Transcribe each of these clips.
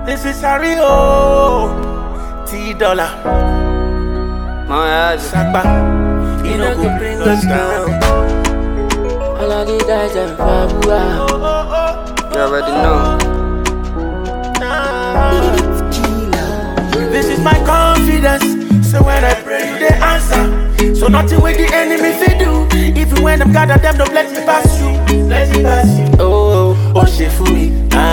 This is Ario T-Dollar. My head. Sakba, you know who bring us down. All of the guys and Fabua. You already know. This is my confidence. So when I pray, you they answer. So nothing with the enemy they do. Even when I'm gathered, them don't let me pass you. Let me pass you. Oh, shit for me.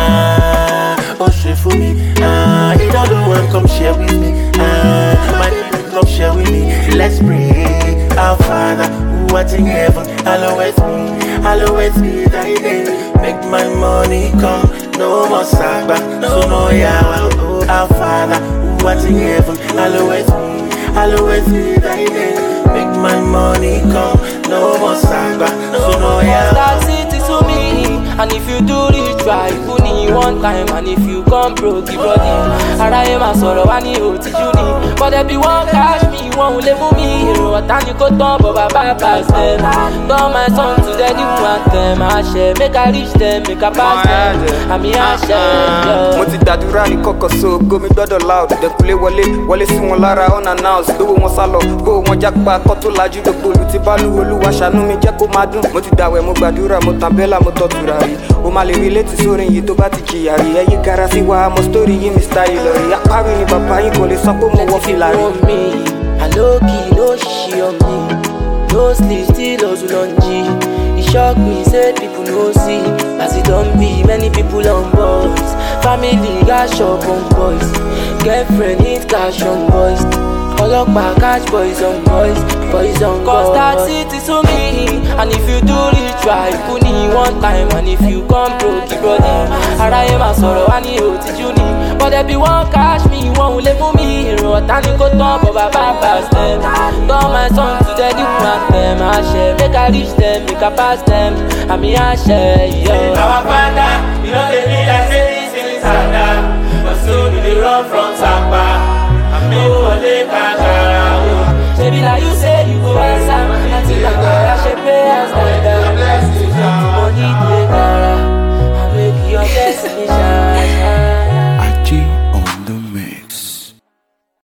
Oh, shit for me. It all the one come share with me. My people come share with me. Let's pray. Our Father, who art in heaven, hallowed be thy name. Make my money come, no more Sakba, so no yawa. Oh, our Father, who art in heaven, hallowed be thy name. Make my money come, no more Sakba, so no yawa. That city to me, and if you do it try, you need one time, and if you come broke, you body. I am a sort of any uni, but there be one cash me, won't live with me. Tani ko ton baba pass them. Turn my song to the new anthem. I share, make I reach them, make I pass them. I mean I share. Mo ti gbàdúrà ní kọ̀kọ̀ so gómi gbọ́dọ̀ loud. Dẹ̀kulé wọlé sí wọn lára unannounced. Gbówó wọn sálọ, gbówó wọn jápa kọ́ tó lajú. Gbogbo olú ti bá lu Olúwa ṣàánú mi jẹ́ kó máa dùn. Mo ti dàwẹ̀ mo gbàdúrà mo tàn bẹ́là mo tọ́ tùràrí. O máa lè rí létí sórin yìí tó bá ti jìyà rí. Ẹyí gara sí wa mo story yìí mi style rí. Apárí ni bàbá yín kò lè sọ pé mo wọ́ fìlà rí. I low key, no shit on me. No sleep, still hustle on G. It shock me, say people no see. As it don't be, many people on boys. Family got shop on boys. Girlfriend need cash on boys. Olopa catch boys on boys. Boys on boys. Cause that city to me. And if you do it try, you need one time. And if you come broke, you body. I am a sorrow, I need uni. But there be one cash me, won't live for me. Tani ko ton baba pass them. Turn my song to the new anthem. I share, make I reach them, make I pass them. I mean I share, yeah. Our Father, you know they need I say this in Sada.